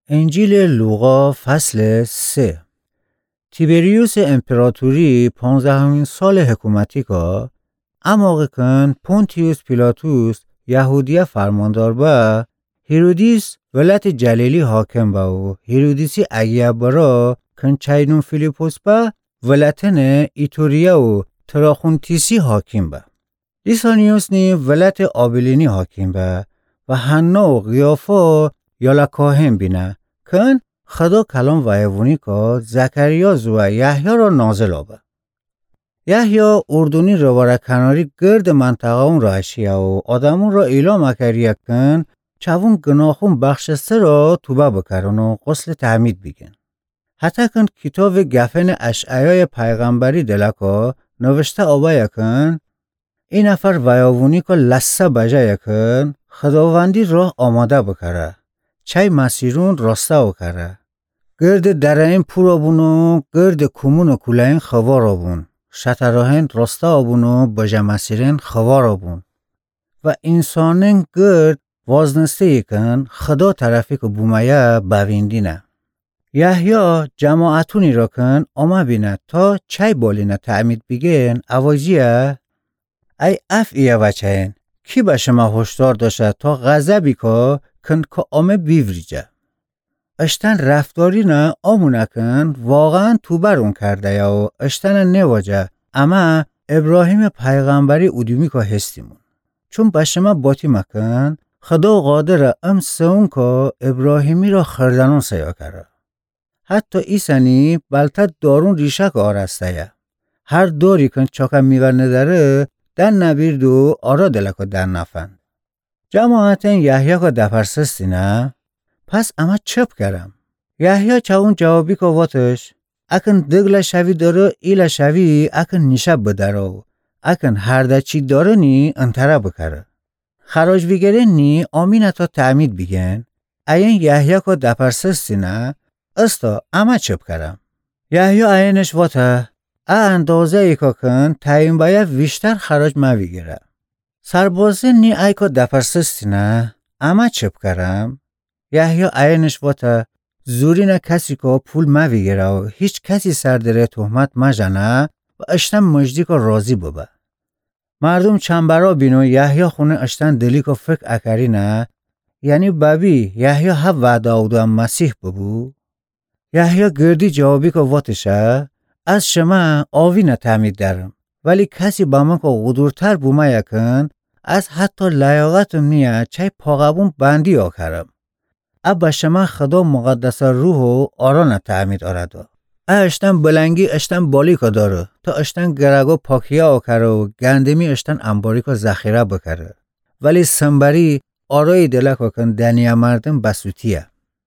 انجیل لوقا فصل 3. تیبریوس امپراتوری 15 سال حکومتی که اما کن پونتیوس پیلاتوس یهودیه فرماندار با هیرودیس ولایت جلیلی حاکم با و هیرودیسی اگیه برا کن چاینون فیلیپوس با ولایتن ایتوریا و تراخونتیسی حاکم با لیسانیوس نی ولایت آبلینی حاکم با و حنا و قیافا یالا کاهن بینه کن خدا کلام وایوونی که زکریا و یحیی را نازل آبه. یحیی اردنی رواره کناری گرد منطقه اون راشیه و آدمون را اعلام کریه کن چون گناهون بخشسته را توبه بکرن و غسل تعمید بگن. حتی کن کتاب گفن اشعیای پیغمبری دلکا نوشته آبه کن این نفر وایوونی که لسه بجه کن خداوندی راه آماده بکره. چای مسیرون راسته وکره. گرد درین پورا بونو گرد کمون و کلین خوار آبون. شتراهن راسته آبونو بجه مسیرین خوار آبون. و انسانین گرد وازنسته کن خدا طرفی که بومایه بویندینه. یحیی جماعتونی را کن آمه بینه تا چای بالینه تعمید بگین اوازیه ای افعیه وچهین کی به شما هشدار داشته تا غضبی که کن که آمه بیوریجه. اشتن رفتاری نه آمونه کن واقعا توبرون کرده یا و اشتن نواجه اما ابراهیم پیغمبری ادومی که هستیمون. چون به شما باتی مکن خدا قادر سون که ابراهیمی را خردنون سیا کرده. حتی ایسانی بلتت دارون ریشه که آرسته یا. هر داری کن چاکم میور نداره دن نبیرد و آرا دلکو دن نفند. جماعتن یحیی که دپرسستی نه؟ پس اما چپ کردم. یحیی چون جوابی که واتش اکن دگل شوی داره ایل شوی اکن نیشب بدارو. اکن هر ده چی داره نی انتره بکره. خراج بگیره نی آمینه تا تعمید بگن. این یحیی که دپرسستی نه؟ استا اما چپ کردم. یحیی اینش واته اندازه ای که کن تایم باید بیشتر خراج مویگیره. سربازه نی ای که دپرسستی نه؟ اما چپ کردم. یحیی اینش واته زوری نه کسی که پول مویگیره و هیچ کسی سردره تهمت مجنه و اشتن مجدی که راضی ببه. مردم چنبرا بینو یحیی خونه اشتن دلی که فکر اکری نه یعنی بابی یحیی ها وعده آودم مسیح ببو. یحیی گردی جوابی که واتشه از شما آوی نتعمید دارم ولی کسی با من که غدورتر بومه یکن از حتی لیاقتم نیه چای پاقبون بندی آکرم. اب شما خدا مقدس روح و آرا نتعمید آرده. اشتن بلنگی اشتن بالی که داره تا اشتن گرگو پاکیه آکره و گندمی اشتن انباری که ذخیره بکره. ولی سنبری آرای دلک کن دنیا مردم بسوتیه.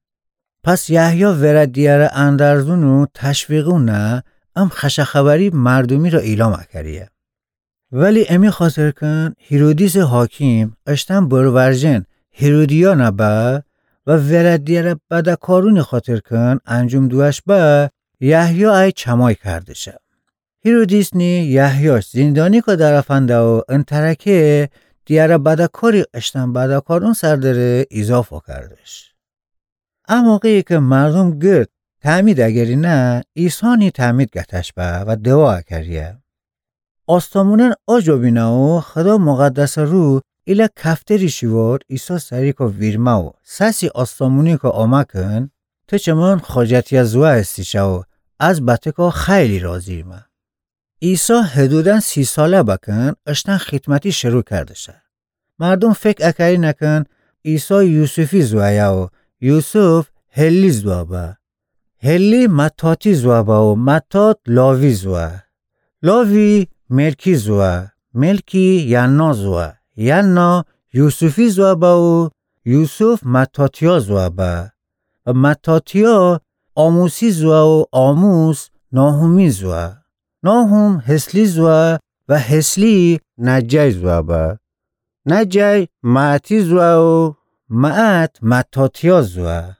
پس یحیی ورد دیاره اندرزون و تشویقون نه خشخبری مردمی را اعلام کریه. ولی امی خاطر کن هیرودیس حاکم اشتن برورژن هیرودیا نبا و ورد دیاره بدکارون خاطر کن انجام دوش با یحیی ای چمای کرده شد. هیرودیس نی یحییش زندانی که درفنده و انترکه دیاره بدکاری اشتن بدکارون سرداره اضافه کردش. اما موقعی که مردم گرد تعمید اگری نه ایسانی تعمید گتش با و دعا کریه. آستامونن آجا بینه و خدا مقدس رو ایلا کفتری شیوار ایسا سری که ویرمه و ساسی آستامونی که آمه کن تو چمان خاجتی زوه استیشه و از بطه که خیلی راضی ما. ایسا حدوداً 30 ساله بکن اشتن خدمتی شروع کرده شه. مردم فکر اکری نکن ایسا یوسفی زوه و یوسف هلی زوه با. هلی متاتی زوه با و متات لاوی زوه. لاوی ملکی زوه. ملکی ینا زوه. ینا یوسفی زوه با و یوسف متاتیا زوه با. و متاتیا آموسی زوه و آموس ناهومی زوه. ناهوم حسلی زوه و حسلی نجای زوه با. نجای معتی زوه و معت متاتیا زوه.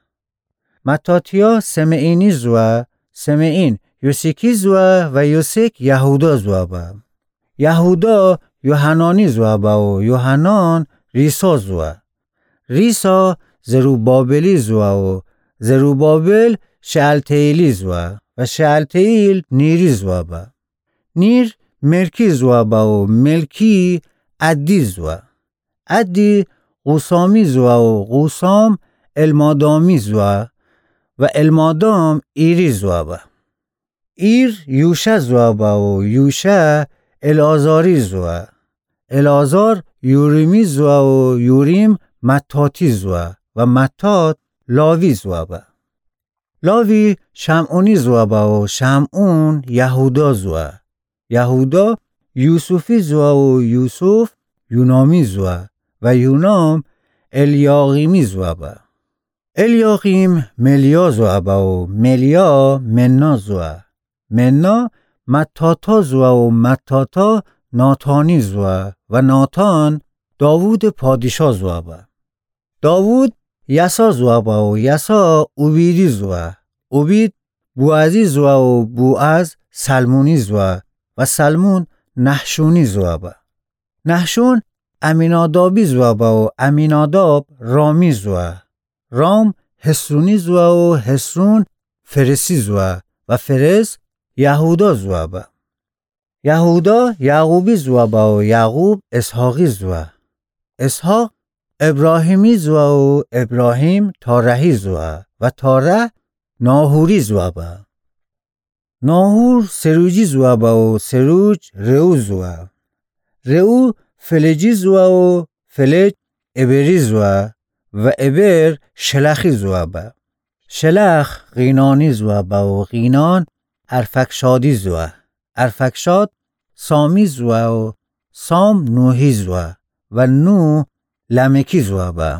متاتیا سمعینی زوه. سمعین یوسیکی زوه و یوسیک یهودا زوه با. یهودا یوحنانی زوه با و یوحنان ریسا زوه. ریسا زروبابلی زوه و زروبابل شالتیلی زوا و شالتیل نیری زوا با. نیر ملکی زوا با و ملکی عدی زوا. عدی قوسامی زوا و قوسام المادامی زوا و المادام ایری زوا با. ایر یوشه زوا با و یوشه الازاری زوا. الازار یوریمی زوا و یوریم متاتی زوا و متات لاوی زوا با. لاوی شمعونی زوا با و شمعون یهودا زوا. یهودا یوسفی زوا و یوسف یونامی زوا و یونام الیاقیمی زوا با. الیاقیم ملیا زوا با و ملیا منا زوا. منا متاتا زوا و متاتا ناتانی زوا و ناتان داوود پادشاه زوا با. داوود یسا زوا با و یسا اوبیدی زوا. اوبید بوعزی زوا و بوعز سلمونی زوا و سلمون نحشونی زوا با. نحشون امینادابی زوا با و امیناداب رامی زوا. رام حسرونی زوا و حسرون فرسی زوا و فرس یهودا زوا با. یهودا یعقوبی زوا با و یعقوب اسحاقی زوا. اسحاق ابراهیمی زوا و ابراهیم تارحی زوا و تارح ناهوری زوا با. ناهور سروجی زوا با و سروج رئو زوا. رئو فلجی زوا و فلج ابری زوا و ابر شلخی زوا با. شلخ قینانی زوا با و قینان ارفکشادی زوا. ارفکشاد سامی زوا و سام نوحی زوا و نو لمکی زوا با.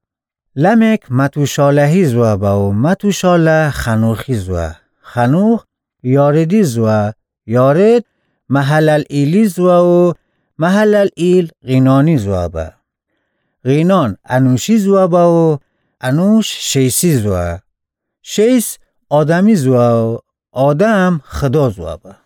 لمک متوشالحی زوا با و متوشالح خنوخی زوا. خنوخ یاردی زوا. یارد محلل ایلی زوا و محلل ایل قینانی زوا با. قینان انوشی زوا با و انوش شیسی زوا. شیس آدمی زوا و آدم خدا زوا با.